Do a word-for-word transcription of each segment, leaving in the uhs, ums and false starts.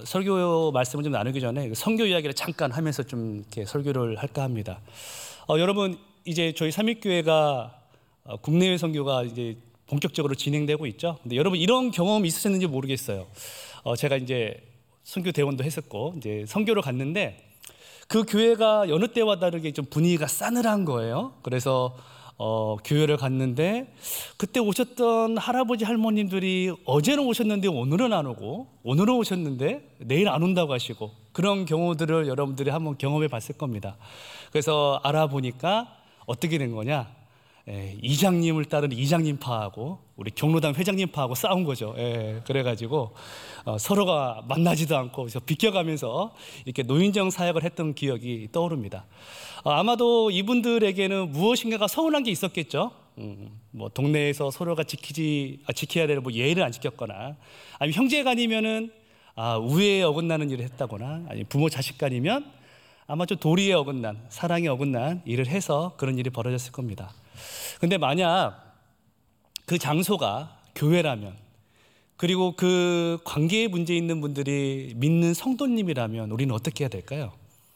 설교 말씀을 좀 나누기 전에 선교 이야기를 잠깐 하면서 좀 이렇게 설교를 할까 합니다. 어, 여러분 이제 저희 삼일교회가 어, 국내외 선교가 이제 본격적으로 진행되고 있죠. 근데 여러분 이런 경험 있으셨는지 모르겠어요. 어, 제가 이제 선교 대원도 했었고 이제 선교를 갔는데 그 교회가 여느 때와 다르게 좀 분위기가 싸늘한 거예요. 그래서 어, 교회를 갔는데 그때 오셨던 할아버지 할머님들이 어제는 오셨는데 오늘은 안 오고 오늘은 오셨는데 내일 안 온다고 하시고 그런 경우들을 여러분들이 한번 경험해 봤을 겁니다. 그래서 알아보니까 어떻게 된 거냐, 예, 이장님을 따르는 이장님파하고 우리 경로당 회장님파하고 싸운 거죠. 예, 그래가지고 어, 서로가 만나지도 않고 그래서 비껴가면서 이렇게 노인정 사역을 했던 기억이 떠오릅니다. 어, 아마도 이분들에게는 무엇인가가 서운한 게 있었겠죠. 음, 뭐 동네에서 서로가 지키지 아, 지켜야 될 뭐 예의를 안 지켰거나, 아니면 형제간이면은 아, 우애에 어긋나는 일을 했다거나, 아니면 부모 자식간이면 아마 좀 도리에 어긋난, 사랑에 어긋난 일을 해서 그런 일이 벌어졌을 겁니다. 근데 만약 그 장소가 교회라면, 그리고 그 관계에 문제 있는 분들이 믿는 성도님이라면 우리는 어떻게 해야 될까요?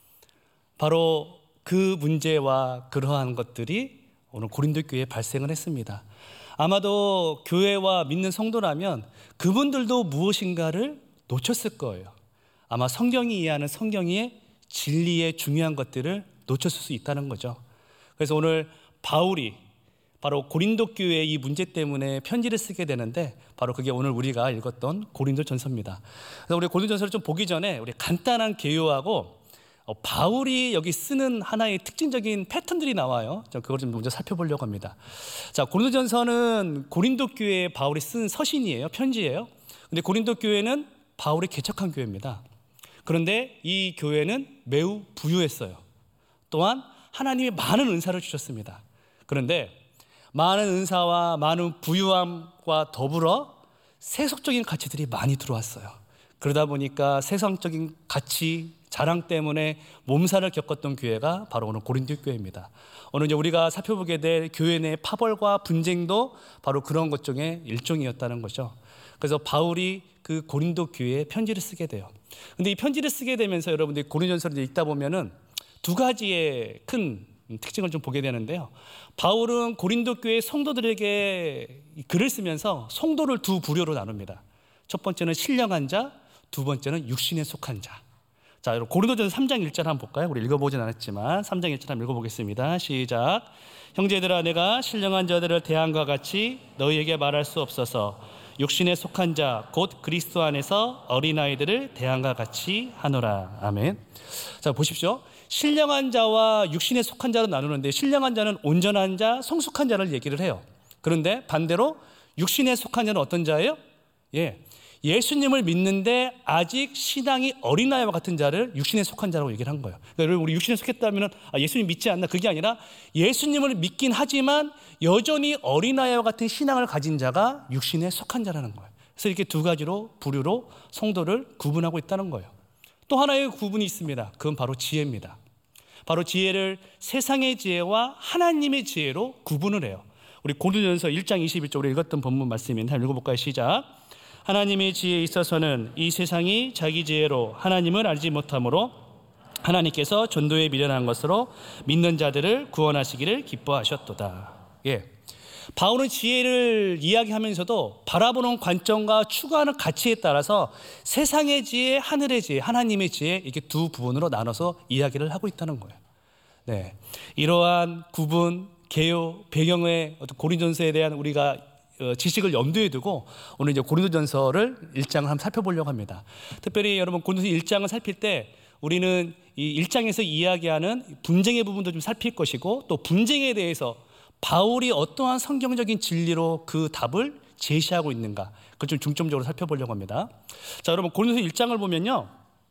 바로 그 문제와 그러한 것들이 오늘 고린도 교회에 발생을 했습니다. 아마도 교회와 믿는 성도라면 그분들도 무엇인가를 놓쳤을 거예요. 아마 성경이 이해하는 성경의 진리의 중요한 것들을 놓쳤을 수 있다는 거죠. 그래서 오늘 바울이 바로 고린도 교회의 이 문제 때문에 편지를 쓰게 되는데, 바로 그게 오늘 우리가 읽었던 고린도전서입니다. 그래서 우리 고린도전서를 좀 보기 전에 우리 간단한 개요하고 어, 바울이 여기 쓰는 하나의 특징적인 패턴들이 나와요. 저 그걸 좀 먼저 살펴보려고 합니다. 자, 고린도전서는 고린도 교회에 바울이 쓴 서신이에요. 편지예요. 근데 고린도 교회는 바울이 개척한 교회입니다. 그런데 이 교회는 매우 부유했어요. 또한 하나님이 많은 은사를 주셨습니다. 그런데 많은 은사와 많은 부유함과 더불어 세속적인 가치들이 많이 들어왔어요. 그러다 보니까 세상적인 가치, 자랑 때문에 몸살을 겪었던 교회가 바로 오늘 고린도 교회입니다. 오늘 이제 우리가 살펴보게 될 교회 내 파벌과 분쟁도 바로 그런 것 중에 일종이었다는 거죠. 그래서 바울이 그 고린도 교회에 편지를 쓰게 돼요. 근데 이 편지를 쓰게 되면서 여러분들이 고린도전서를 읽다 보면은 두 가지의 큰 특징을 좀 보게 되는데요. 바울은 고린도 교회 성도들에게 글을 쓰면서 성도를 두 부류로 나눕니다. 첫 번째는 신령한 자, 두 번째는 육신에 속한 자. 자, 여러분 고린도전서 삼 장 일 절 한번 볼까요? 우리 읽어보진 않았지만 삼 장 일 절 한번 읽어보겠습니다. 시작. 형제들아, 내가 신령한 자들을 대함과 같이 너희에게 말할 수 없어서 육신에 속한 자 곧 그리스도 안에서 어린아이들을 대함과 같이 하노라. 아멘. 자, 보십시오. 신령한 자와 육신에 속한 자로 나누는데, 신령한 자는 온전한 자, 성숙한 자를 얘기를 해요. 그런데 반대로 육신에 속한 자는 어떤 자예요? 예, 예수님을 믿는데 아직 신앙이 어린아이와 같은 자를 육신에 속한 자라고 얘기를 한 거예요. 그러니까 우리 육신에 속했다면 아, 예수님 믿지 않나? 그게 아니라 예수님을 믿긴 하지만 여전히 어린아이와 같은 신앙을 가진 자가 육신에 속한 자라는 거예요. 그래서 이렇게 두 가지로 부류로 성도를 구분하고 있다는 거예요. 또 하나의 구분이 있습니다. 그건 바로 지혜입니다. 바로 지혜를 세상의 지혜와 하나님의 지혜로 구분을 해요. 우리 고린도전서 일 장 이십일 절로 읽었던 본문 말씀입니다. 한번 읽어볼까요? 시작. 하나님의 지혜에 있어서는 이 세상이 자기 지혜로 하나님을 알지 못하므로 하나님께서 전도에 미련한 것으로 믿는 자들을 구원하시기를 기뻐하셨도다. 예, 바울은 지혜를 이야기하면서도 바라보는 관점과 추구하는 가치에 따라서 세상의 지혜, 하늘의 지혜, 하나님의 지혜, 이렇게 두 부분으로 나눠서 이야기를 하고 있다는 거예요. 네, 이러한 구분, 개요, 배경의 고린도전서에 대한 우리가 지식을 염두에 두고 오늘 이제 고린도전서를 일 장을 한번 살펴보려고 합니다. 특별히 여러분 고린도전서 일 장을 살필 때 우리는 이 일 장에서 이야기하는 분쟁의 부분도 좀 살필 것이고, 또 분쟁에 대해서 바울이 어떠한 성경적인 진리로 그 답을 제시하고 있는가, 그걸 좀 중점적으로 살펴보려고 합니다. 자, 여러분 고린도서 일 장을 보면요,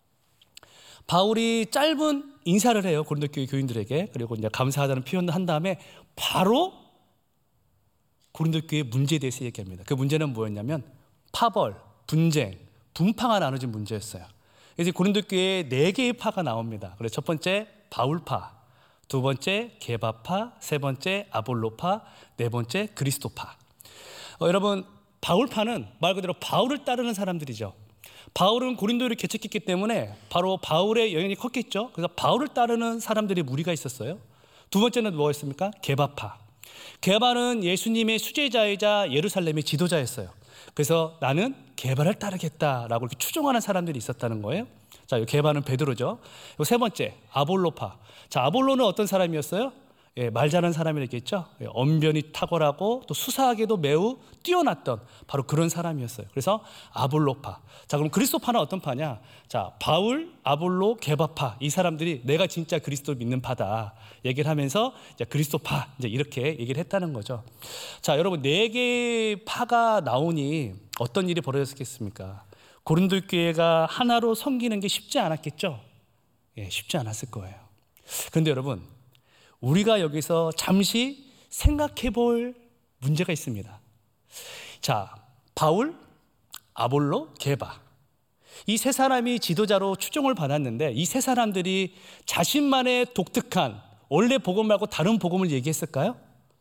바울이 짧은 인사를 해요. 고린도 교회 교인들에게. 그리고 이제 감사하다는 표현을 한 다음에 바로 고린도 교회의 문제에 대해서 얘기합니다. 그 문제는 뭐였냐면 파벌, 분쟁, 분파가 나눠진 문제였어요. 그래서 고린도 교회에 네 개의 파가 나옵니다. 그래서 첫 번째 바울파, 두 번째 게바파, 세 번째 아볼로파, 네 번째 그리스도파. 어, 여러분 바울파는 말 그대로 바울을 따르는 사람들이죠. 바울은 고린도를 개척했기 때문에 바로 바울의 영향이 컸겠죠. 그래서 바울을 따르는 사람들의 무리가 있었어요. 두 번째는 뭐였습니까? 게바파. 게바는 예수님의 수제자이자 예루살렘의 지도자였어요. 그래서 나는 게바를 따르겠다라고 이렇게 추종하는 사람들이 있었다는 거예요. 자, 이 게바는 베드로죠. 세 번째, 아볼로파. 자, 아볼로는 어떤 사람이었어요? 예, 말 잘하는 사람이랬겠죠. 예, 언변이 탁월하고 또 수사하게도 매우 뛰어났던 바로 그런 사람이었어요. 그래서 아볼로파. 자, 그럼 그리스도파는 어떤 파냐? 자, 바울, 아볼로, 게바파. 이 사람들이 내가 진짜 그리스도를 믿는 파다 얘기를 하면서 이제 그리스도파 이제 이렇게 얘기를 했다는 거죠. 자, 여러분 네 개의 파가 나오니 어떤 일이 벌어졌겠습니까? 고린도 교회가 하나로 섬기는 게 쉽지 않았겠죠. 예, 쉽지 않았을 거예요. 그런데 여러분, 우리가 여기서 잠시 생각해 볼 문제가 있습니다. 자, 바울, 아볼로, 게바. 이 세 사람이 지도자로 추종을 받았는데 이 세 사람들이 자신만의 독특한 원래 복음 말고 다른 복음을 얘기했을까요?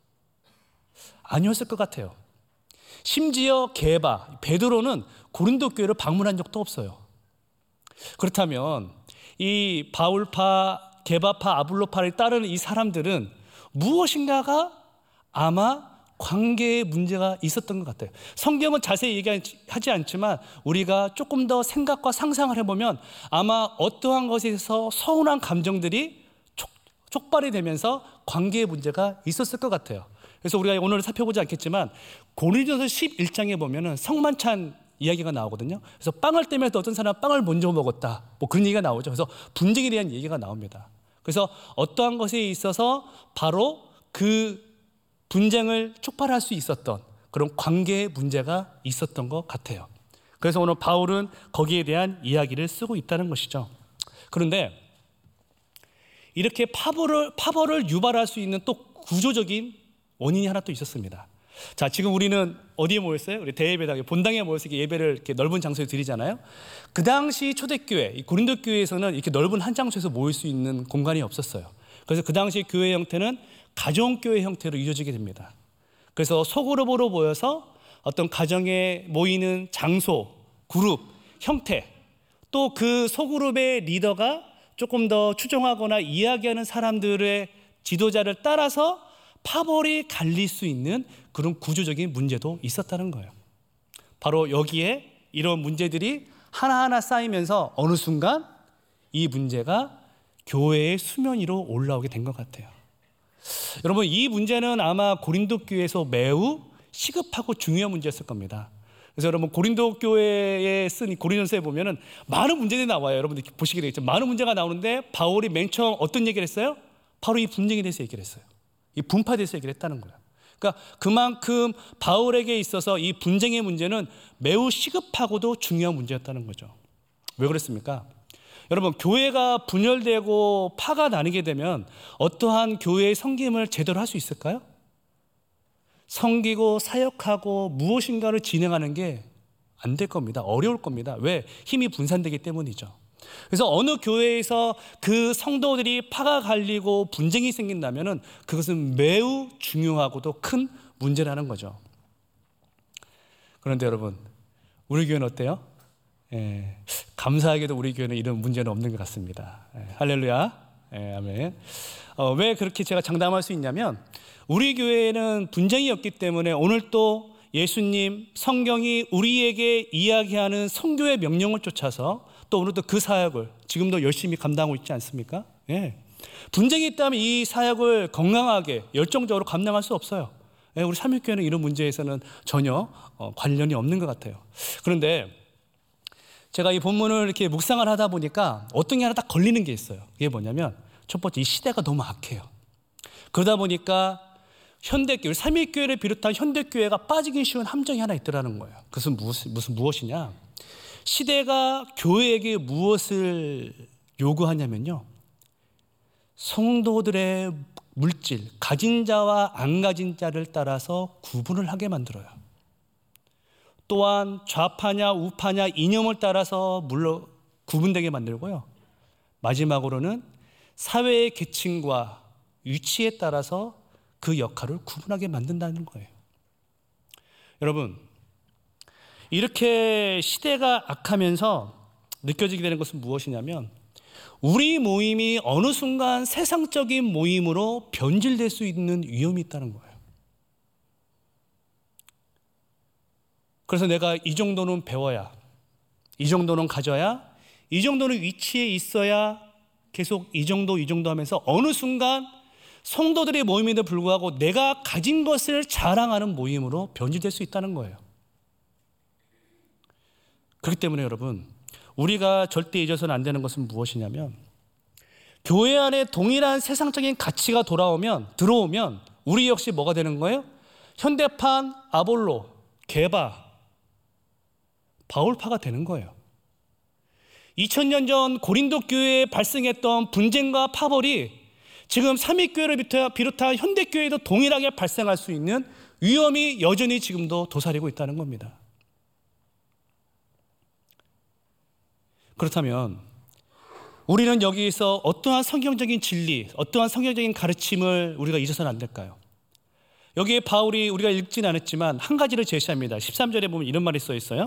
아니었을 것 같아요. 심지어 게바, 베드로는 고린도 교회를 방문한 적도 없어요. 그렇다면 이 바울파, 게바파, 아볼로파를 따르는 이 사람들은 무엇인가가 아마 관계에 문제가 있었던 것 같아요. 성경은 자세히 얘기하지 않지만 우리가 조금 더 생각과 상상을 해보면 아마 어떠한 것에서 서운한 감정들이 촉, 촉발이 되면서 관계에 문제가 있었을 것 같아요. 그래서 우리가 오늘 살펴보지 않겠지만 고린도서 십일 장에 보면은 성만찬 이야기가 나오거든요. 그래서 빵을 떼면서 어떤 사람은 빵을 먼저 먹었다, 뭐 그런 얘기가 나오죠. 그래서 분쟁에 대한 얘기가 나옵니다. 그래서 어떠한 것에 있어서 바로 그 분쟁을 촉발할 수 있었던 그런 관계의 문제가 있었던 것 같아요. 그래서 오늘 바울은 거기에 대한 이야기를 쓰고 있다는 것이죠. 그런데 이렇게 파벌을, 파벌을 유발할 수 있는 또 구조적인 원인이 하나 또 있었습니다. 자, 지금 우리는 어디에 모였어요? 우리 대예배당에, 본당에 모여서 이렇게 예배를 이렇게 넓은 장소에 드리잖아요. 그 당시 초대교회, 고린도 교회에서는 이렇게 넓은 한 장소에서 모일 수 있는 공간이 없었어요. 그래서 그 당시 교회 형태는 가정교회 형태로 이루어지게 됩니다. 그래서 소그룹으로 모여서 어떤 가정에 모이는 장소, 그룹, 형태, 또 그 소그룹의 리더가 조금 더 추종하거나 이야기하는 사람들의 지도자를 따라서 파벌이 갈릴 수 있는 그런 구조적인 문제도 있었다는 거예요. 바로 여기에 이런 문제들이 하나하나 쌓이면서 어느 순간 이 문제가 교회의 수면 위로 올라오게 된 것 같아요. 여러분, 이 문제는 아마 고린도 교회에서 매우 시급하고 중요한 문제였을 겁니다. 그래서 여러분 고린도 교회에 쓴 고린도서에 보면은 많은 문제들이 나와요. 여러분들 보시게 되겠죠. 많은 문제가 나오는데 바울이 맨 처음 어떤 얘기를 했어요? 바로 이 분쟁에 대해서 얘기를 했어요. 이 분파에 대해서 얘기를 했다는 거예요. 그러니까 그만큼 바울에게 있어서 이 분쟁의 문제는 매우 시급하고도 중요한 문제였다는 거죠. 왜 그랬습니까? 여러분, 교회가 분열되고 파가 나뉘게 되면 어떠한 교회의 섬김을 제대로 할 수 있을까요? 섬기고 사역하고 무엇인가를 진행하는 게 안 될 겁니다. 어려울 겁니다. 왜? 힘이 분산되기 때문이죠. 그래서 어느 교회에서 그 성도들이 파가 갈리고 분쟁이 생긴다면 그것은 매우 중요하고도 큰 문제라는 거죠. 그런데 여러분, 우리 교회는 어때요? 예, 감사하게도 우리 교회는 이런 문제는 없는 것 같습니다. 예, 할렐루야. 예, 아멘. 어, 왜 그렇게 제가 장담할 수 있냐면 우리 교회에는 분쟁이 없기 때문에 오늘 또 예수님, 성경이 우리에게 이야기하는 성교의 명령을 쫓아서 또 오늘도 그 사역을 지금도 열심히 감당하고 있지 않습니까? 예. 분쟁이 있다면 이 사역을 건강하게 열정적으로 감당할 수 없어요. 예, 우리 삼육교회는 이런 문제에서는 전혀 어, 관련이 없는 것 같아요. 그런데 제가 이 본문을 이렇게 묵상을 하다 보니까 어떤 게 하나 딱 걸리는 게 있어요. 그게 뭐냐면 첫 번째, 이 시대가 너무 악해요. 그러다 보니까 현대교회, 삼일교회를 비롯한 현대교회가 빠지기 쉬운 함정이 하나 있더라는 거예요. 그것은 무슨, 무슨 무엇이냐? 시대가 교회에게 무엇을 요구하냐면요, 성도들의 물질, 가진 자와 안 가진 자를 따라서 구분을 하게 만들어요. 또한 좌파냐 우파냐 이념을 따라서 물론 구분되게 만들고요, 마지막으로는 사회의 계층과 위치에 따라서 그 역할을 구분하게 만든다는 거예요. 여러분, 이렇게 시대가 악하면서 느껴지게 되는 것은 무엇이냐면 우리 모임이 어느 순간 세상적인 모임으로 변질될 수 있는 위험이 있다는 거예요. 그래서 내가 이 정도는 배워야, 이 정도는 가져야, 이 정도는 위치에 있어야 계속 이 정도 이 정도 하면서 어느 순간 성도들의 모임에도 불구하고 내가 가진 것을 자랑하는 모임으로 변질될 수 있다는 거예요. 그렇기 때문에 여러분, 우리가 절대 잊어서는 안 되는 것은 무엇이냐면 교회 안에 동일한 세상적인 가치가 돌아오면 들어오면 우리 역시 뭐가 되는 거예요? 현대판 아볼로, 게바, 바울파가 되는 거예요. 이천 년 전 고린도 교회에 발생했던 분쟁과 파벌이 지금 삼위교회를 비롯한 현대교회에도 동일하게 발생할 수 있는 위험이 여전히 지금도 도사리고 있다는 겁니다. 그렇다면 우리는 여기에서 어떠한 성경적인 진리, 어떠한 성경적인 가르침을 우리가 잊어서는 안 될까요? 여기에 바울이 우리가 읽지는 않았지만 한 가지를 제시합니다. 십삼 절에 보면 이런 말이 써 있어요.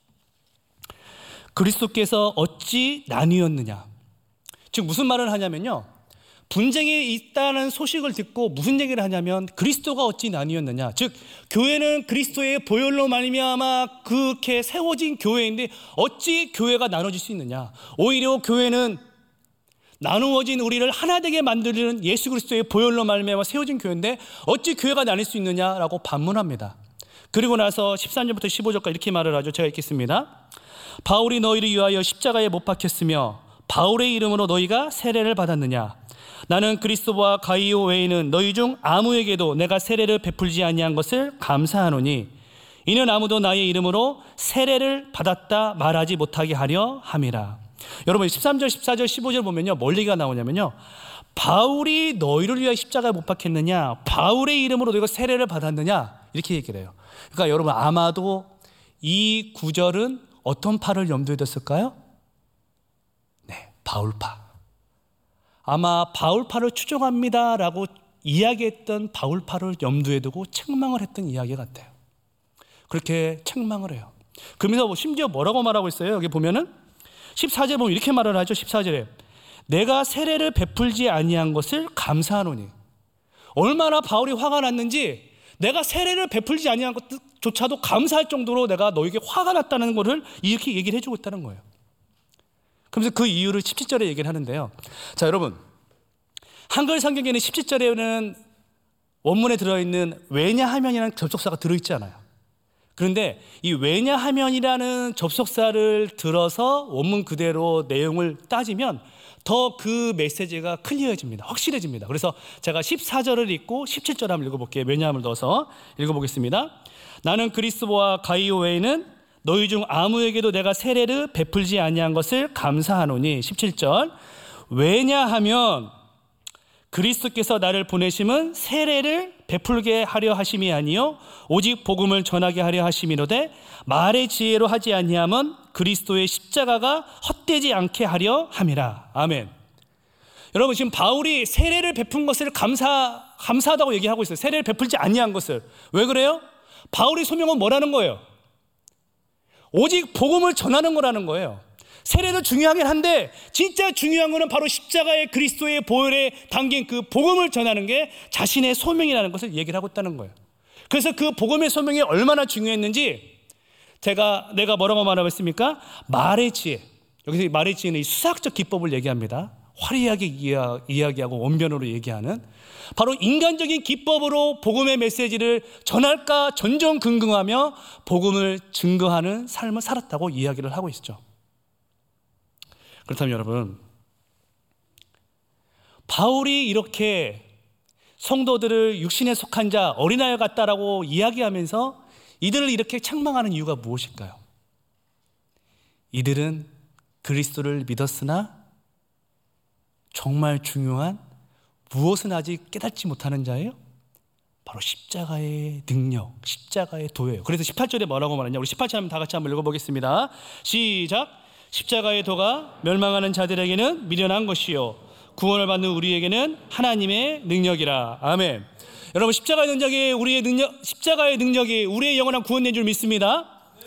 그리스도께서 어찌 나뉘었느냐. 즉 무슨 말을 하냐면요, 분쟁이 있다는 소식을 듣고 무슨 얘기를 하냐면 그리스도가 어찌 나뉘었느냐. 즉 교회는 그리스도의 보혈로 말미암아 그렇게 세워진 교회인데 어찌 교회가 나눠질 수 있느냐. 오히려 교회는 나누어진 우리를 하나 되게 만드는 예수 그리스도의 보혈로 말미암아 세워진 교회인데 어찌 교회가 나뉠 수 있느냐라고 반문합니다. 그리고 나서 십삼 절부터 십오 절까지 이렇게 말을 하죠. 제가 읽겠습니다. 바울이 너희를 위하여 십자가에 못 박혔으며 바울의 이름으로 너희가 세례를 받았느냐. 나는 그리스도와 가이오 외에는 너희 중 아무에게도 내가 세례를 베풀지 아니한 것을 감사하노니 이는 아무도 나의 이름으로 세례를 받았다 말하지 못하게 하려 함이라. 여러분 십삼 절, 십사 절, 십오 절 보면요, 뭘 얘기가 나오냐면요, 바울이 너희를 위하여 십자가에 못 박혔느냐, 바울의 이름으로 너희가 세례를 받았느냐, 이렇게 얘기를 해요. 그러니까 여러분 아마도 이 구절은 어떤 파를 염두에 뒀을까요? 네, 바울파. 아마 바울파를 추종합니다라고 이야기했던 바울파를 염두에 두고 책망을 했던 이야기 같아요. 그렇게 책망을 해요. 그러면서 심지어 뭐라고 말하고 있어요? 여기 보면은 십사 절 보면 이렇게 말을 하죠. 십사 절에 내가 세례를 베풀지 아니한 것을 감사하노니. 얼마나 바울이 화가 났는지 내가 세례를 베풀지 아니한 것조차도 감사할 정도로 내가 너에게 화가 났다는 것을 이렇게 얘기를 해주고 있다는 거예요. 그러면서 그 이유를 십칠 절에 얘기를 하는데요. 자, 여러분, 한글 성경에는 십칠 절에는 원문에 들어있는 왜냐하면이라는 접속사가 들어있지 않아요. 그런데 이 왜냐하면이라는 접속사를 들어서 원문 그대로 내용을 따지면 더 그 메시지가 클리어해집니다. 확실해집니다. 그래서 제가 십사 절을 읽고 십칠 절 한번 읽어볼게요. 왜냐함을 넣어서 읽어보겠습니다. 나는 그리스도와 가이오 외에는 너희 중 아무에게도 내가 세례를 베풀지 아니한 것을 감사하노니. 십칠 절 왜냐하면 그리스도께서 나를 보내심은 세례를 베풀게 하려 하심이 아니요 오직 복음을 전하게 하려 하심이로되 말의 지혜로 하지 아니하면 그리스도의 십자가가 헛되지 않게 하려 함이라. 아멘. 여러분 지금 바울이 세례를 베푼 것을 감사, 감사하다고 얘기하고 있어요. 세례를 베풀지 아니한 것을. 왜 그래요? 바울의 소명은 뭐라는 거예요? 오직 복음을 전하는 거라는 거예요. 세례도 중요하긴 한데 진짜 중요한 거는 바로 십자가의 그리스도의 보혈에 담긴 그 복음을 전하는 게 자신의 소명이라는 것을 얘기를 하고 있다는 거예요. 그래서 그 복음의 소명이 얼마나 중요했는지 제가 내가 뭐라고 말하고 있습니까? 말의 지혜. 여기서 말의 지혜는 이 수학적 기법을 얘기합니다. 화려하게 이야, 이야기하고 원변으로 얘기하는 바로 인간적인 기법으로 복음의 메시지를 전할까 전전긍긍하며 복음을 증거하는 삶을 살았다고 이야기를 하고 있죠. 그렇다면 여러분, 바울이 이렇게 성도들을 육신에 속한 자, 어린아이 같다라고 이야기하면서 이들을 이렇게 책망하는 이유가 무엇일까요? 이들은 그리스도를 믿었으나 정말 중요한 무엇은 아직 깨닫지 못하는 자예요? 바로 십자가의 능력, 십자가의 도예요. 그래서 십팔 절에 뭐라고 말하냐? 우리 십팔 절 한번 다 같이 한번 읽어보겠습니다. 시작. 십자가의 도가 멸망하는 자들에게는 미련한 것이요 구원을 받는 우리에게는 하나님의 능력이라. 아멘. 여러분 십자가의 능력이 우리의 능력, 십자가의 능력이 우리의 영원한 구원된 줄 믿습니다.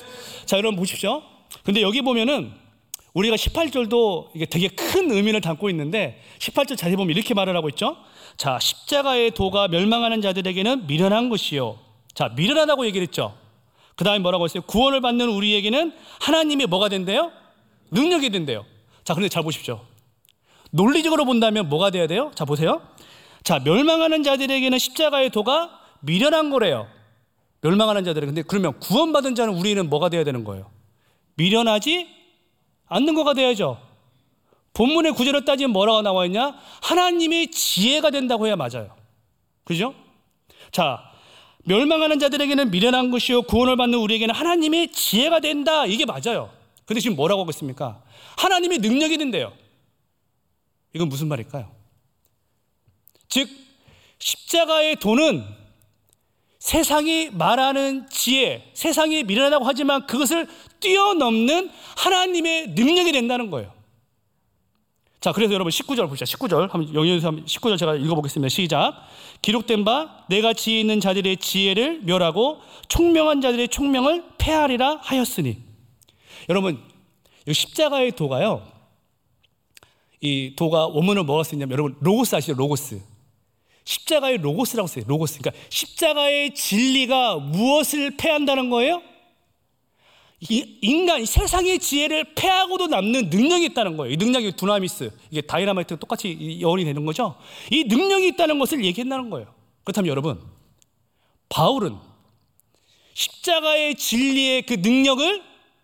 자, 여러분 보십시오. 근데 여기 보면은 우리가 십팔 절도 이게 되게 큰 의미를 담고 있는데 십팔 절 자세히 보면 이렇게 말을 하고 있죠. 자, 십자가의 도가 멸망하는 자들에게는 미련한 것이요. 자, 미련하다고 얘기를 했죠. 그 다음에 뭐라고 했어요? 구원을 받는 우리에게는 하나님이 뭐가 된대요? 능력이 된대요. 자, 그런데 잘 보십시오. 논리적으로 본다면 뭐가 돼야 돼요? 자, 보세요. 자, 멸망하는 자들에게는 십자가의 도가 미련한 거래요. 멸망하는 자들은. 근데 그러면 구원받은 자는 우리는 뭐가 돼야 되는 거예요? 미련하지 않는 거가 돼야죠. 본문의 구절을 따지면 뭐라고 나와 있냐? 하나님의 지혜가 된다고 해야 맞아요. 그죠? 자, 멸망하는 자들에게는 미련한 것이요 구원을 받는 우리에게는 하나님의 지혜가 된다. 이게 맞아요. 근데 지금 뭐라고 하고 있습니까? 하나님의 능력이 된대요. 이건 무슨 말일까요? 즉 십자가의 도는 세상이 말하는 지혜, 세상이 미련하다고 하지만 그것을 뛰어넘는 하나님의 능력이 된다는 거예요. 자, 그래서 여러분 십구 절 보시죠. 십구 절 한번 영역에서 십구 절 제가 읽어보겠습니다. 시작. 기록된 바 내가 지혜 있는 자들의 지혜를 멸하고 총명한 자들의 총명을 폐하리라 하였으니. 여러분, 이 십자가의 도가요, 이 도가 원문을 뭐가 쓰냐면 여러분 로고스 아시죠? 로고스. 십자가의 로고스라고 써요. 로고스. 그러니까 십자가의 진리가 무엇을 패한다는 거예요? 이 인간, 세상의 지혜를 패하고도 남는 능력이 있다는 거예요. 이 능력이 두나미스, 이게 다이나마이트 똑같이 어원이 되는 거죠. 이 능력이 있다는 것을 얘기한다는 거예요. 그렇다면 여러분, 바울은 십자가의 진리의 그 능력을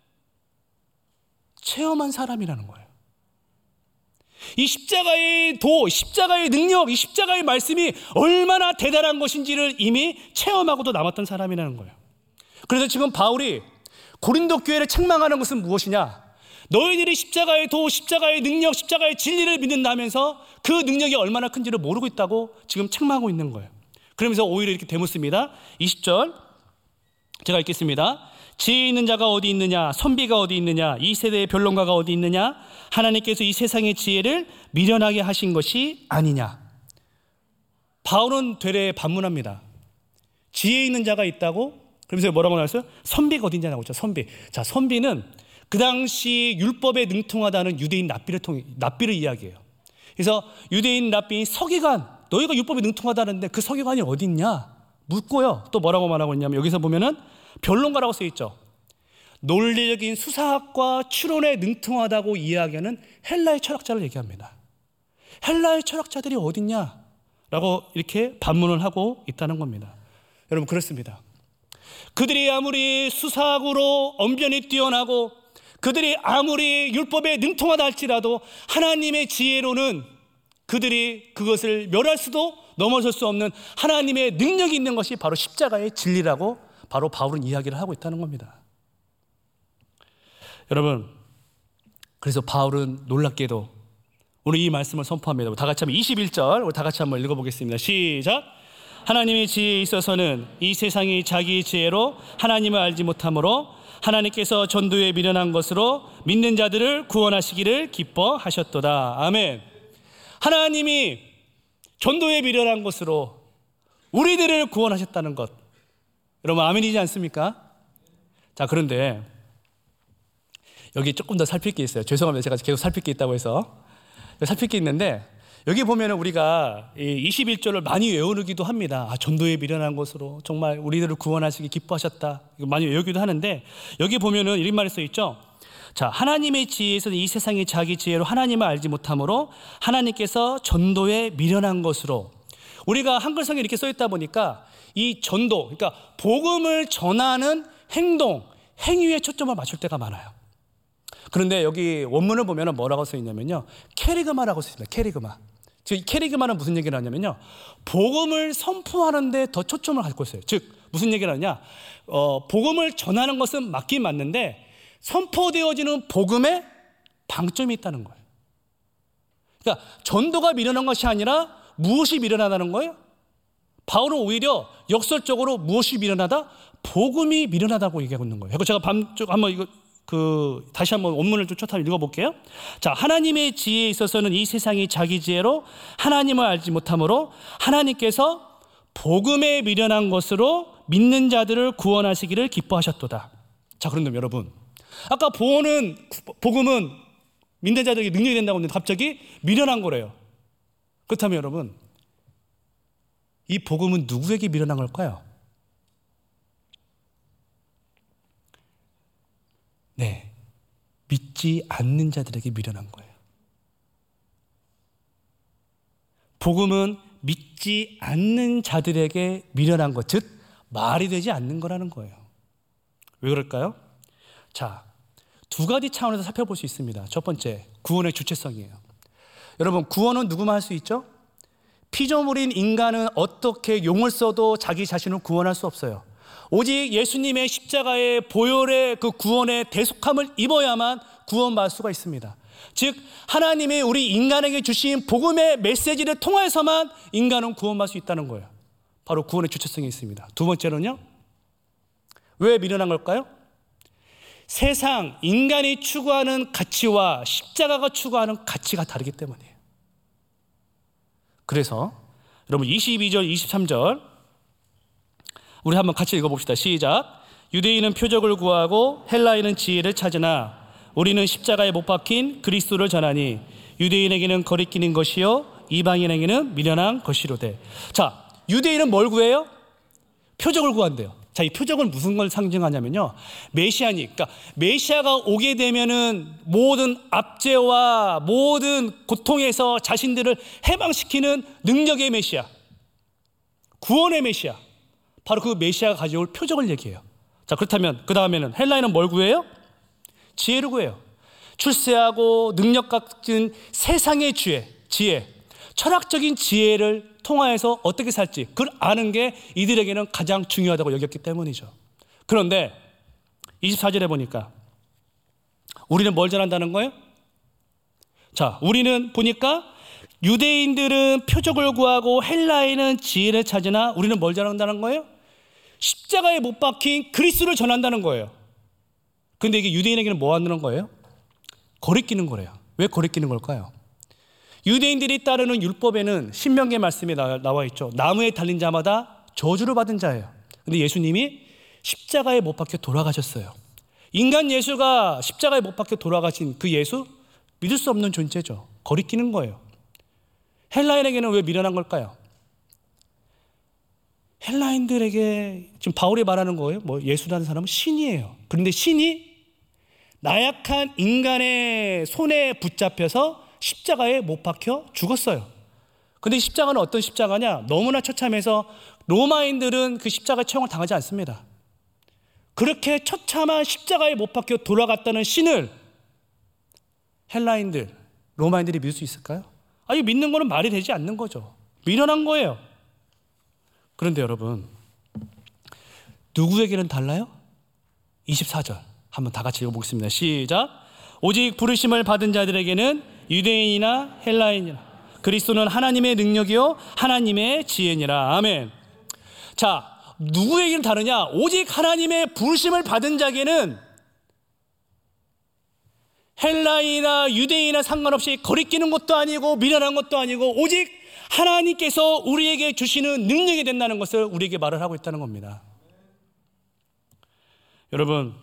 체험한 사람이라는 거예요. 이 십자가의 도, 십자가의 능력, 이 십자가의 말씀이 얼마나 대단한 것인지를 이미 체험하고도 남았던 사람이라는 거예요. 그래서 지금 바울이 고린도 교회를 책망하는 것은 무엇이냐? 너희들이 십자가의 도, 십자가의 능력, 십자가의 진리를 믿는다면서 그 능력이 얼마나 큰지를 모르고 있다고 지금 책망하고 있는 거예요. 그러면서 오히려 이렇게 대묻습니다. 이십 절 제가 읽겠습니다. 지혜 있는 자가 어디 있느냐? 선비가 어디 있느냐? 이 세대의 변론가가 어디 있느냐? 하나님께서 이 세상의 지혜를 미련하게 하신 것이 아니냐? 바울은 되레 반문합니다. 지혜 있는 자가 있다고? 그러면서 뭐라고 나왔어요? 선비가 어디 있냐고 했죠. 선비. 자, 선비는 그 당시 율법에 능통하다는 유대인 랍비를 통해 랍비를 이야기해요. 그래서 유대인 랍비인 서기관, 너희가 율법에 능통하다는데 그 서기관이 어디 있냐? 묻고요. 또 뭐라고 말하고 있냐면 여기서 보면은 변론가라고 써 있죠. 논리적인 수사학과 추론에 능통하다고 이야기하는 헬라의 철학자를 얘기합니다. 헬라의 철학자들이 어딨냐라고 이렇게 반문을 하고 있다는 겁니다. 여러분, 그렇습니다. 그들이 아무리 수사학으로 언변이 뛰어나고 그들이 아무리 율법에 능통하다 할지라도 하나님의 지혜로는 그들이 그것을 멸할 수도 넘어설 수 없는 하나님의 능력이 있는 것이 바로 십자가의 진리라고 바로 바울은 이야기를 하고 있다는 겁니다. 여러분, 그래서 바울은 놀랍게도 오늘 이 말씀을 선포합니다. 다 같이 한번 이십일 절 우리 다 같이 한번 읽어보겠습니다. 시작. 하나님의 지혜에 있어서는 이 세상이 자기 지혜로 하나님을 알지 못하므로 하나님께서 전도에 미련한 것으로 믿는 자들을 구원하시기를 기뻐하셨도다. 아멘. 하나님이 전도에 미련한 것으로 우리들을 구원하셨다는 것, 여러분 아멘이지 않습니까? 자, 그런데 여기 조금 더 살필 게 있어요. 죄송합니다. 제가 계속 살필 게 있다고 해서 살필 게 있는데 여기 보면 우리가 이십일 절을 많이 외우기도 합니다. 아, 전도에 미련한 것으로 정말 우리들을 구원하시기 기뻐하셨다. 이거 많이 외우기도 하는데 여기 보면은 이런 말이 써 있죠. 자, 하나님의 지혜에서는 이 세상이 자기 지혜로 하나님을 알지 못하므로 하나님께서 전도에 미련한 것으로, 우리가 한글성에 이렇게 써 있다 보니까 이 전도, 그러니까 복음을 전하는 행동, 행위에 초점을 맞출 때가 많아요. 그런데 여기 원문을 보면 뭐라고 써 있냐면요, 캐리그마라고 써 있습니다. 캐리그마. 즉 캐리그마는 무슨 얘기를 하냐면요, 복음을 선포하는 데 더 초점을 갖고 있어요. 즉 무슨 얘기를 하냐, 어, 복음을 전하는 것은 맞긴 맞는데 선포되어지는 복음에 방점이 있다는 거예요. 그러니까 전도가 미련한 것이 아니라 무엇이 미련하다는 거예요? 바울은 오히려 역설적으로 무엇이 미련하다? 복음이 미련하다고 얘기하고 있는 거예요. 제가 밤쪽 한번 이거 그 다시 한번 원문을 좀 쫓아 읽어볼게요. 자, 하나님의 지혜에 있어서는 이 세상이 자기 지혜로 하나님을 알지 못하므로 하나님께서 복음에 미련한 것으로 믿는 자들을 구원하시기를 기뻐하셨도다. 자, 그런데 여러분, 아까 보호는, 복음은 믿는 자들에게 능력이 된다고 했는데 갑자기 미련한 거래요. 그렇다면 여러분, 이 복음은 누구에게 미련한 걸까요? 네, 믿지 않는 자들에게 미련한 거예요. 복음은 믿지 않는 자들에게 미련한 것, 즉 말이 되지 않는 거라는 거예요. 왜 그럴까요? 자, 두 가지 차원에서 살펴볼 수 있습니다. 첫 번째, 구원의 주체성이에요. 여러분, 구원은 누구만 할 수 있죠? 피조물인 인간은 어떻게 용을 써도 자기 자신을 구원할 수 없어요. 오직 예수님의 십자가의 보혈의 그 구원의 대속함을 입어야만 구원받을 수가 있습니다. 즉 하나님이 우리 인간에게 주신 복음의 메시지를 통해서만 인간은 구원받을 수 있다는 거예요. 바로 구원의 주체성이 있습니다. 두 번째로는요, 왜 미련한 걸까요? 세상 인간이 추구하는 가치와 십자가가 추구하는 가치가 다르기 때문이에요. 그래서 여러분 이십이 절 이십삼 절 우리 한번 같이 읽어봅시다. 시작. 유대인은 표적을 구하고 헬라인은 지혜를 찾으나 우리는 십자가에 못 박힌 그리스도를 전하니 유대인에게는 거리끼는 것이요 이방인에게는 미련한 것이로되. 자, 유대인은 뭘 구해요? 표적을 구한대요. 자, 이 표적은 무슨 걸 상징하냐면요, 메시아니, 그러니까 메시아가 오게 되면은 모든 압제와 모든 고통에서 자신들을 해방시키는 능력의 메시아, 구원의 메시아, 바로 그 메시아가 가져올 표적을 얘기해요. 자, 그렇다면 그 다음에는 헬라인은 뭘 구해요? 지혜를 구해요. 출세하고 능력 같은 세상의 지혜, 지혜, 철학적인 지혜를 통하여서 어떻게 살지 그걸 아는 게 이들에게는 가장 중요하다고 여겼기 때문이죠. 그런데 이십사 절에 보니까 우리는 뭘 전한다는 거예요? 자, 우리는 보니까 유대인들은 표적을 구하고 헬라인은 지혜를 찾으나 우리는 뭘 전한다는 거예요? 십자가에 못 박힌 그리스도를 전한다는 거예요. 근데 이게 유대인에게는 뭐 하는 거예요? 거리끼는 거래요. 왜 거리끼는 걸까요? 유대인들이 따르는 율법에는 신명기의 말씀이 나와 있죠. 나무에 달린 자마다 저주를 받은 자예요. 근데 예수님이 십자가에 못 박혀 돌아가셨어요. 인간 예수가 십자가에 못 박혀 돌아가신 그 예수, 믿을 수 없는 존재죠. 거리끼는 거예요. 헬라인에게는 왜 미련한 걸까요? 헬라인들에게 지금 바울이 말하는 거예요. 뭐 예수라는 사람은 신이에요. 그런데 신이 나약한 인간의 손에 붙잡혀서 십자가에 못 박혀 죽었어요. 근데 십자가는 어떤 십자가냐? 너무나 처참해서 로마인들은 그 십자가 처형을 당하지 않습니다. 그렇게 처참한 십자가에 못 박혀 돌아갔다는 신을 헬라인들, 로마인들이 믿을 수 있을까요? 아니, 믿는 거는 말이 되지 않는 거죠. 미련한 거예요. 그런데 여러분, 누구에게는 달라요? 이십사 절 한번 다 같이 읽어보겠습니다. 시작. 오직 부르심을 받은 자들에게는 유대인이나 헬라인이나 그리스도는 하나님의 능력이요 하나님의 지혜니라. 아멘. 자, 누구에게는 다르냐? 오직 하나님의 부르심을 받은 자에게는 헬라인이나 유대인이나 상관없이 거리끼는 것도 아니고 미련한 것도 아니고 오직 하나님께서 우리에게 주시는 능력이 된다는 것을 우리에게 말을 하고 있다는 겁니다. 여러분,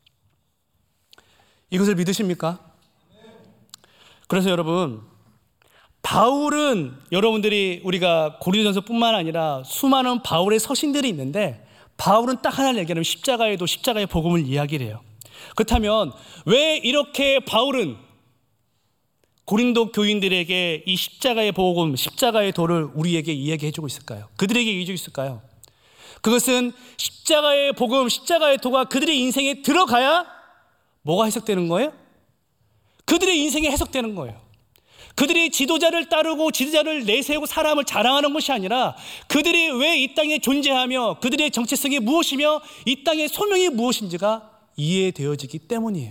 이것을 믿으십니까? 그래서 여러분, 바울은 여러분들이 우리가 고린도전서뿐만 아니라 수많은 바울의 서신들이 있는데 바울은 딱 하나를 얘기하면 십자가에도 십자가의 복음을 이야기를 해요. 그렇다면 왜 이렇게 바울은 고린도 교인들에게 이 십자가의 복음, 십자가의 도를 우리에게 이야기해 주고 있을까요? 그들에게 얘기해 주고 있을까요? 그것은 십자가의 복음, 십자가의 도가 그들의 인생에 들어가야 뭐가 해석되는 거예요? 그들의 인생에 해석되는 거예요. 그들이 지도자를 따르고 지도자를 내세우고 사람을 자랑하는 것이 아니라 그들이 왜 이 땅에 존재하며 그들의 정체성이 무엇이며 이 땅의 소명이 무엇인지가 이해되어지기 때문이에요.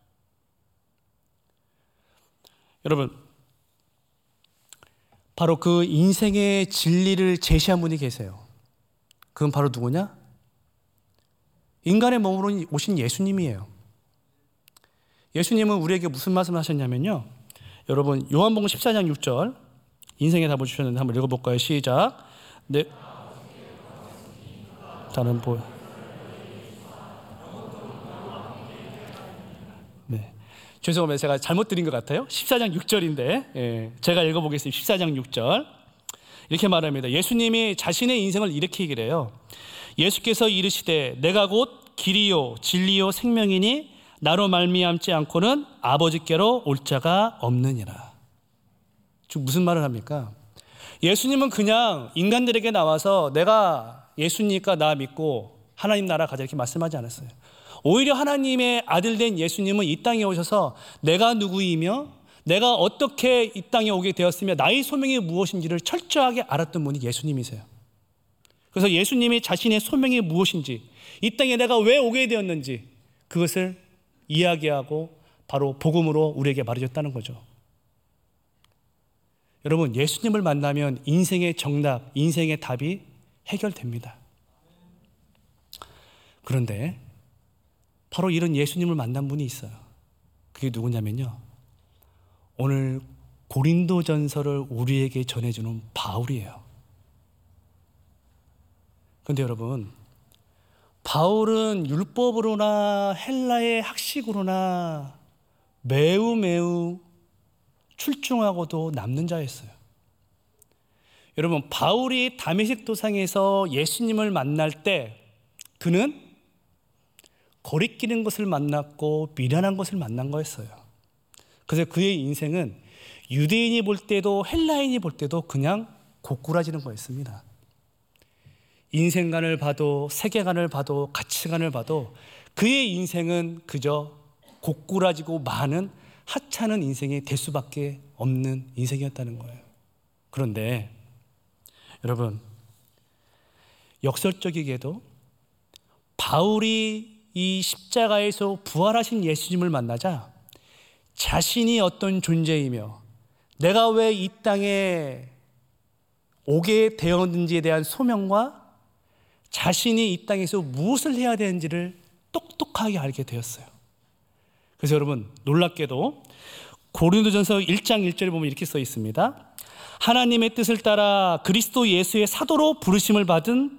여러분, 바로 그 인생의 진리를 제시한 분이 계세요. 그건 바로 누구냐? 인간의 몸으로 오신 예수님이에요. 예수님은 우리에게 무슨 말씀을 하셨냐면요, 여러분 요한복음 십사 장 육 절 인생의 답을 주셨는데 한번 읽어볼까요? 시작. 네. 다른 보 죄송합니다. 제가 잘못 드린 것 같아요. 십사 장 육 절인데 예, 제가 읽어보겠습니다. 십사 장 육 절 이렇게 말합니다. 예수님이 자신의 인생을 이렇게 얘기를 해요. 예수께서 이르시되 내가 곧 길이요 진리요 생명이니 나로 말미암지 않고는 아버지께로 올 자가 없느니라. 지금 무슨 말을 합니까? 예수님은 그냥 인간들에게 나와서 내가 예수니까 나 믿고 하나님 나라 가자 이렇게 말씀하지 않았어요. 오히려 하나님의 아들 된 예수님은 이 땅에 오셔서 내가 누구이며 내가 어떻게 이 땅에 오게 되었으며 나의 소명이 무엇인지를 철저하게 알았던 분이 예수님이세요. 그래서 예수님이 자신의 소명이 무엇인지, 이 땅에 내가 왜 오게 되었는지 그것을 이야기하고 바로 복음으로 우리에게 말해줬다는 거죠. 여러분, 예수님을 만나면 인생의 정답, 인생의 답이 해결됩니다. 그런데 바로 이런 예수님을 만난 분이 있어요. 그게 누구냐면요, 오늘 고린도전서를 우리에게 전해주는 바울이에요. 그런데 여러분, 바울은 율법으로나 헬라의 학식으로나 매우 매우 출중하고도 남는 자였어요. 여러분, 바울이 다메섹 도상에서 예수님을 만날 때 그는 거리끼는 것을 만났고 미련한 것을 만난 거였어요. 그래서 그의 인생은 유대인이 볼 때도 헬라인이 볼 때도 그냥 고꾸라지는 거였습니다. 인생관을 봐도 세계관을 봐도 가치관을 봐도 그의 인생은 그저 고꾸라지고 많은 하찮은 인생이 될 수밖에 없는 인생이었다는 거예요. 그런데 여러분, 역설적이게도 바울이 이 십자가에서 부활하신 예수님을 만나자 자신이 어떤 존재이며 내가 왜 이 땅에 오게 되었는지에 대한 소명과 자신이 이 땅에서 무엇을 해야 되는지를 똑똑하게 알게 되었어요. 그래서 여러분, 놀랍게도 고린도전서 일 장 일 절에 보면 이렇게 써 있습니다. 하나님의 뜻을 따라 그리스도 예수의 사도로 부르심을 받은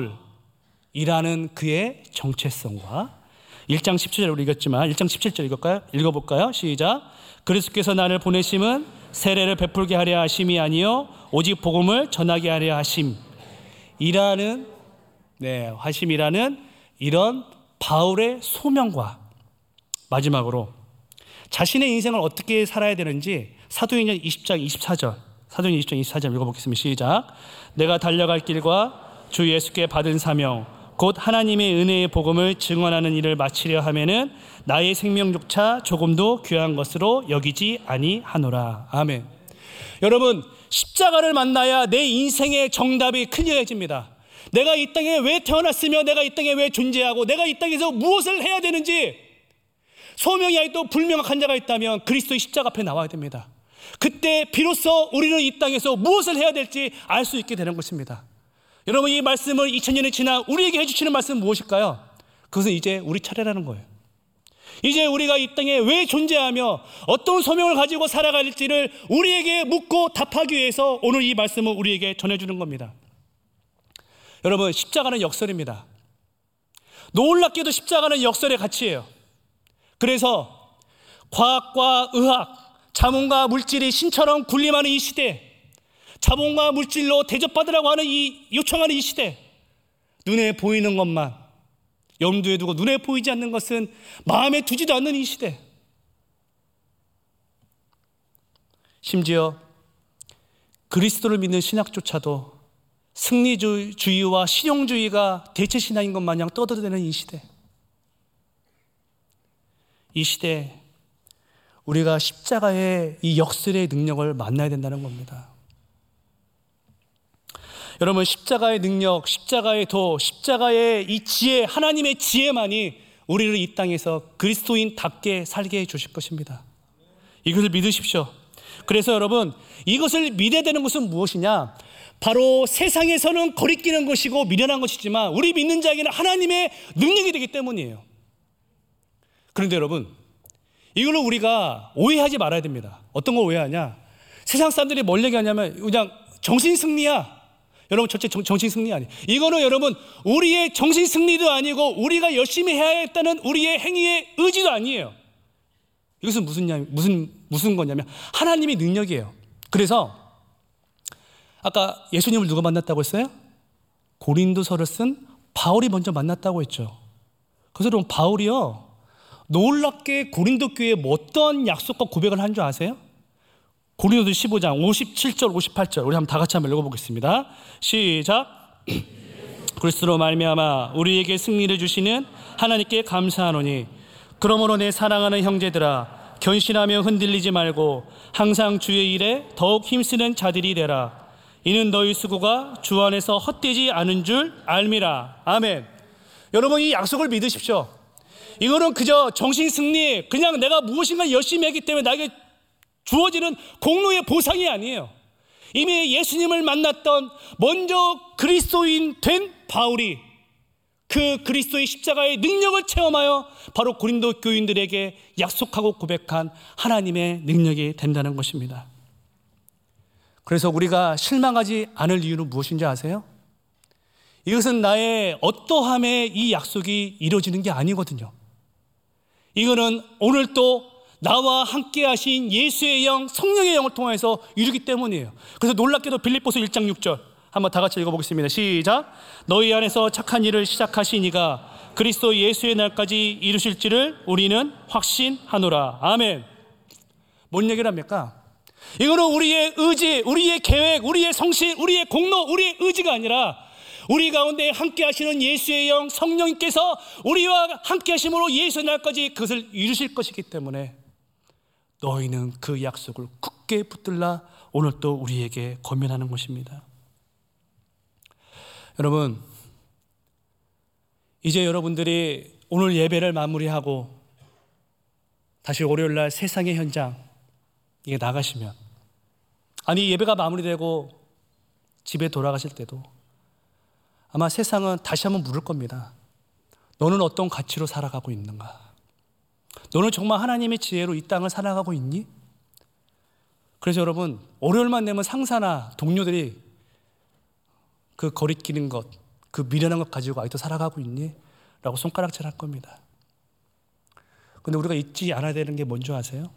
바울이라는 그의 정체성과 일 장 십칠 절 우리 읽었지만 일 장 십칠 절 읽을까요? 읽어볼까요? 시작. 그리스도께서 나를 보내심은 세례를 베풀게 하려 하심이 아니요 오직 복음을 전하게 하려 하심이라는 네, 하심이라는 이런 바울의 소명과 마지막으로 자신의 인생을 어떻게 살아야 되는지 사도행전 이십 장 이십사 절 사도행전 이십 장 이십사 절 읽어보겠습니다. 시작. 내가 달려갈 길과 주 예수께 받은 사명 곧 하나님의 은혜의 복음을 증언하는 일을 마치려 하면은 나의 생명조차 조금도 귀한 것으로 여기지 아니하노라. 아멘. 여러분, 십자가를 만나야 내 인생의 정답이 클리어해집니다. 내가 이 땅에 왜 태어났으며 내가 이 땅에 왜 존재하고 내가 이 땅에서 무엇을 해야 되는지 소명이 아직도 불명확한 자가 있다면 그리스도의 십자가 앞에 나와야 됩니다. 그때 비로소 우리는 이 땅에서 무엇을 해야 될지 알 수 있게 되는 것입니다. 여러분, 이 말씀을 이천 년이 지나 우리에게 해주시는 말씀은 무엇일까요? 그것은 이제 우리 차례라는 거예요. 이제 우리가 이 땅에 왜 존재하며 어떤 소명을 가지고 살아갈지를 우리에게 묻고 답하기 위해서 오늘 이 말씀을 우리에게 전해주는 겁니다. 여러분, 십자가는 역설입니다. 놀랍게도 십자가는 역설의 가치예요. 그래서 과학과 의학, 자문과 물질이 신처럼 군림하는 이 시대, 자본과 물질로 대접받으라고 하는 이 요청하는 이 시대, 눈에 보이는 것만 염두에 두고 눈에 보이지 않는 것은 마음에 두지도 않는 이 시대, 심지어 그리스도를 믿는 신학조차도 승리주의와 실용주의가 대체신앙인 것 마냥 떠들어대는 이 시대, 이 시대에 우리가 십자가의 이 역설의 능력을 만나야 된다는 겁니다. 여러분, 십자가의 능력, 십자가의 도, 십자가의 이 지혜, 하나님의 지혜만이 우리를 이 땅에서 그리스도인답게 살게 해주실 것입니다. 이것을 믿으십시오. 그래서 여러분, 이것을 믿어야 되는 것은 무엇이냐? 바로 세상에서는 거리끼는 것이고 미련한 것이지만 우리 믿는 자에게는 하나님의 능력이 되기 때문이에요. 그런데 여러분, 이걸로 우리가 오해하지 말아야 됩니다. 어떤 걸 오해하냐? 세상 사람들이 뭘 얘기하냐면 그냥 정신승리야. 여러분, 절대 정신승리 아니에요. 이거는 여러분 우리의 정신승리도 아니고 우리가 열심히 해야 했다는 우리의 행위의 의지도 아니에요. 이것은 무슨, 무슨, 무슨 거냐면 하나님의 능력이에요. 그래서 아까 예수님을 누가 만났다고 했어요? 고린도서를 쓴 바울이 먼저 만났다고 했죠. 그래서 여러분 바울이요, 놀랍게 고린도 교회에 뭐 어떤 약속과 고백을 한 줄 아세요? 고린도서 십오 장 오십칠 절 오십팔 절 우리 한번 다 같이 한번 읽어보겠습니다. 시작. 그리스도로 말미암아 우리에게 승리를 주시는 하나님께 감사하노니 그러므로 내 사랑하는 형제들아 견신하며 흔들리지 말고 항상 주의 일에 더욱 힘쓰는 자들이 되라. 이는 너희 수고가 주 안에서 헛되지 않은 줄 알미라. 아멘. 여러분 이 약속을 믿으십시오. 이거는 그저 정신 승리, 그냥 내가 무엇인가 열심히 했기 때문에 나에게 주어지는 공로의 보상이 아니에요. 이미 예수님을 만났던 먼저 그리스도인 된 바울이 그 그리스도의 십자가의 능력을 체험하여 바로 고린도 교인들에게 약속하고 고백한 하나님의 능력이 된다는 것입니다. 그래서 우리가 실망하지 않을 이유는 무엇인지 아세요? 이것은 나의 어떠함에 이 약속이 이루어지는 게 아니거든요. 이거는 오늘 또 나와 함께 하신 예수의 영, 성령의 영을 통해서 이루기 때문이에요. 그래서 놀랍게도 빌립보서 일 장 육 절 한번 다 같이 읽어보겠습니다. 시작. 너희 안에서 착한 일을 시작하신 이가 그리스도 예수의 날까지 이루실지를 우리는 확신하노라. 아멘. 뭔 얘기를 합니까? 이거는 우리의 의지, 우리의 계획, 우리의 성실, 우리의 공로, 우리의 의지가 아니라 우리 가운데 함께 하시는 예수의 영, 성령님께서 우리와 함께 하심으로 예수의 날까지 그것을 이루실 것이기 때문에 너희는 그 약속을 굳게 붙들라 오늘 또 우리에게 권면하는 것입니다. 여러분, 이제 여러분들이 오늘 예배를 마무리하고 다시 월요일날 세상의 현장 이게 나가시면, 아니 예배가 마무리되고 집에 돌아가실 때도 아마 세상은 다시 한번 물을 겁니다. 너는 어떤 가치로 살아가고 있는가? 너는 정말 하나님의 지혜로 이 땅을 살아가고 있니? 그래서 여러분 월요일만 되면 상사나 동료들이 그 거리끼는 것, 그 미련한 것 가지고 아직도 살아가고 있니? 라고 손가락질 할 겁니다. 그런데 우리가 잊지 않아야 되는 게 뭔지 아세요?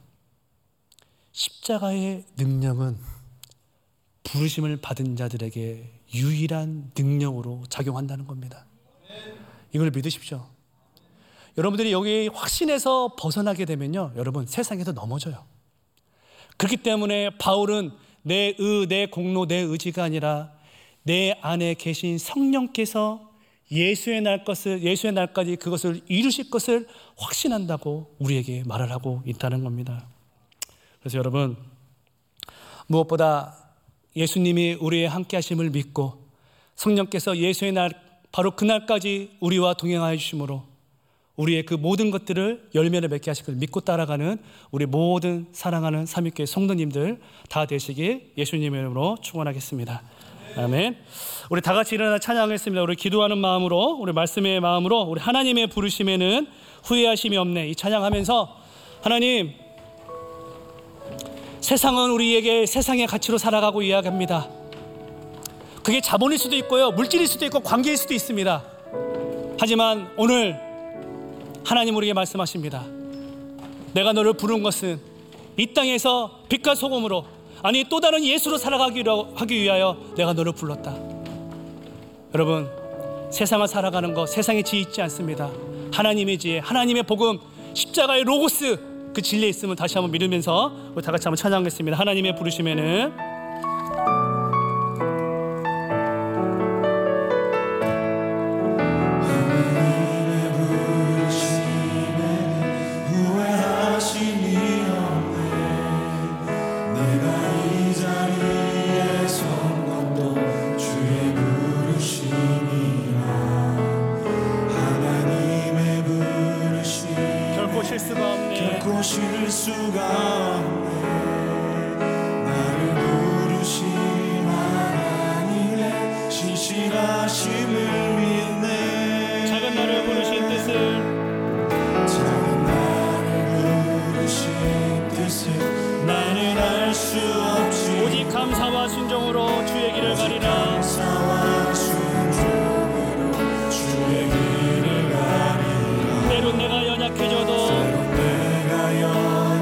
십자가의 능력은 부르심을 받은 자들에게 유일한 능력으로 작용한다는 겁니다. 이걸 믿으십시오. 여러분들이 여기 확신에서 벗어나게 되면요, 여러분 세상에서 넘어져요. 그렇기 때문에 바울은 내 의, 내 공로, 내 의지가 아니라 내 안에 계신 성령께서 예수의 날 것을, 예수의 날까지 그것을 이루실 것을 확신한다고 우리에게 말을 하고 있다는 겁니다. 그래서 여러분, 무엇보다 예수님이 우리의 함께 하심을 믿고 성령께서 예수의 날, 바로 그날까지 우리와 동행하여 주심으로 우리의 그 모든 것들을 열매를 맺게 하실 걸 믿고 따라가는 우리 모든 사랑하는 삼위교회 성도님들 다 되시길 예수님의 이름으로 축원하겠습니다. 아멘. 우리 다 같이 일어나 찬양하겠습니다. 우리 기도하는 마음으로, 우리 말씀의 마음으로, 우리 하나님의 부르심에는 후회하심이 없네, 이 찬양하면서, 하나님, 세상은 우리에게 세상의 가치로 살아가고 이야기합니다. 그게 자본일 수도 있고요, 물질일 수도 있고 관계일 수도 있습니다. 하지만 오늘 하나님 우리에게 말씀하십니다. 내가 너를 부른 것은 이 땅에서 빛과 소금으로, 아니 또 다른 예수로 살아가기로 하기 위하여 내가 너를 불렀다. 여러분, 세상을 살아가는 것, 세상의 지혜 있지 않습니다. 하나님의 지혜, 하나님의 복음, 십자가의 로고스, 그 진리에 있음을 다시 한번 믿으면서 우리 다 같이 한번 찬양하겠습니다. 하나님의 부르심에는 쉴 수가 없네. 나를 부르신 하나님의 신실하심을 믿네. 작은 나를 부르신 뜻을, 작은 나를 부르신 뜻을 나는 알 수 없지. 오직 감사와 순종으로 주의 길을 가리라. 감사와 순종으로 주의 길을 가리라. 때론 내가 연약해져도 때론 내가 연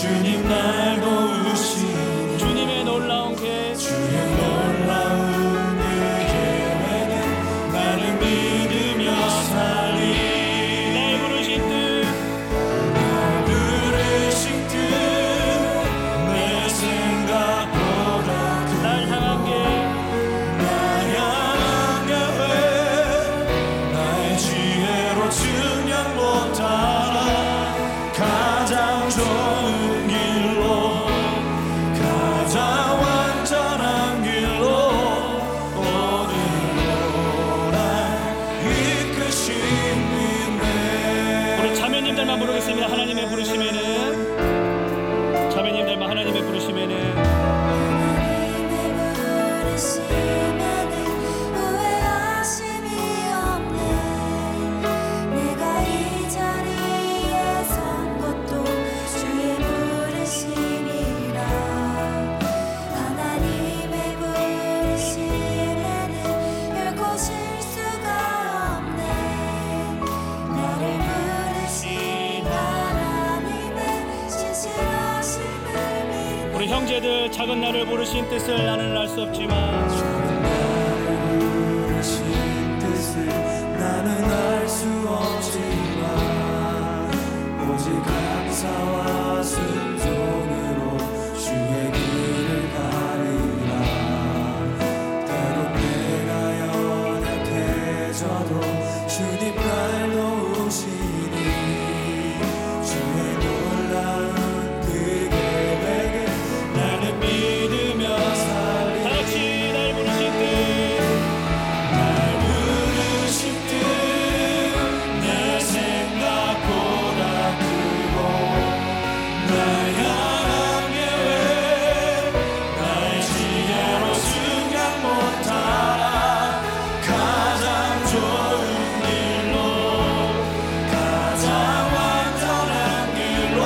주님 날 도우시니 주님의 놀라운 계획 주의 놀라운 그 계획에 나를 믿으며 살리 날 부르신 뜻 날 부르신 뜻 내 생각보다 큰 날 향한 계획 날 향한 계획 나의 지혜로 증량 못하나 가장 좋은 길로 가장 완전한 길로 오늘로 날 이끄시네. 우리 자매님들만 부르겠습니다. 하나님의 부르시면은 자매님들만 하나님의 부르시면은 하나님의 부르시면은 후회하심이 없네. 내가 이 자리에 선 것도 주의 부르심이라. 하나님의 부르시면은 결코 실수가 없네. 나를 부르신 하나님의 신실하심을 믿네. 우리 형제들 작은 나를 부르신 뜻을 나는 알 수 없지만 나를 부르신 뜻을 나는 알 수 없지만 오직 감사와 순종으로 주의 길을 가리라. 때론 내가 연약해져도 주님 날 도우시니 주의 놀라운 그 계획에 나는 믿으며 살리 다 같이 날 부르신 뜻 날 부르신 뜻 내 생각보다 크고 날 향한 계획 나의 지혜로 증량 못하나 가장 좋은 길로 가장 완전한 길로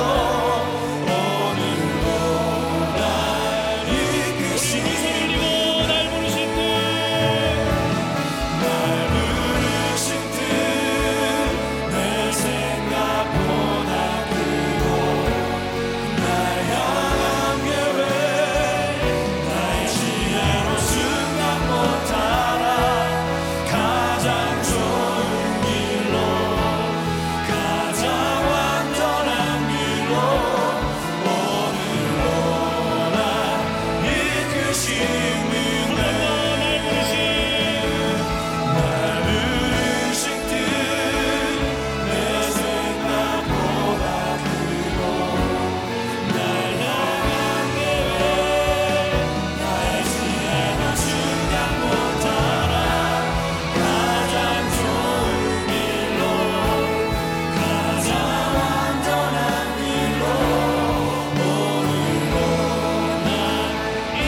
오늘로 날 이끄시니 그리고 날 부르신 뜻 날 부르신 뜻 내 생각보다 크고 날 향한 계획 나의 지혜로 증량 못하나 가장 좋은 길로 가장 완전한 길로 오늘로 날 이끄시는 날 부르신 날 부르신 뜻 내 생각보다 크고 날 향한 계획 나의 지혜로 증량 못하나 가장 좋은 길로 가장 완전한 길로 오늘로 날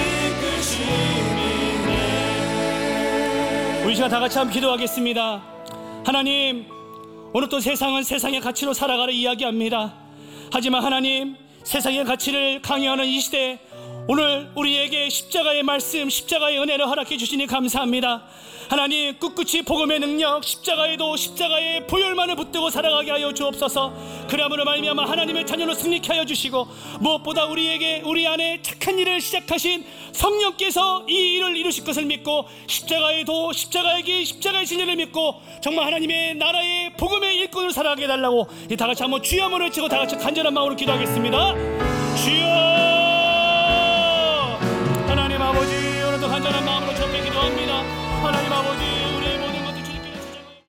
이끄시네. 우리 시간 다 같이 한번 기도하겠습니다. 하나님, 오늘 또 세상은 세상의 가치로 살아가려 이야기합니다. 하지만 하나님, 세상의 가치를 강요하는 이 시대, 오늘 우리에게 십자가의 말씀, 십자가의 은혜를 허락해 주시니 감사합니다. 하나님, 꿋꿋이 복음의 능력, 십자가에도 십자가의 보혈만을 붙들고 살아가게 하여 주옵소서. 그러므로 말미암아 하나님의 자녀로 승리케 하여 주시고, 무엇보다 우리에게 우리 안에 착한 일을 시작하신 성령께서 이 일을 이루실 것을 믿고, 십자가에도 십자가의 길, 십자가의 진리를 믿고 정말 하나님의 나라의 복음의 일꾼으로 살아가게 해달라고 이 다 같이 한번 주여 한번 외치고 다 같이 간절한 마음으로 기도하겠습니다. 주여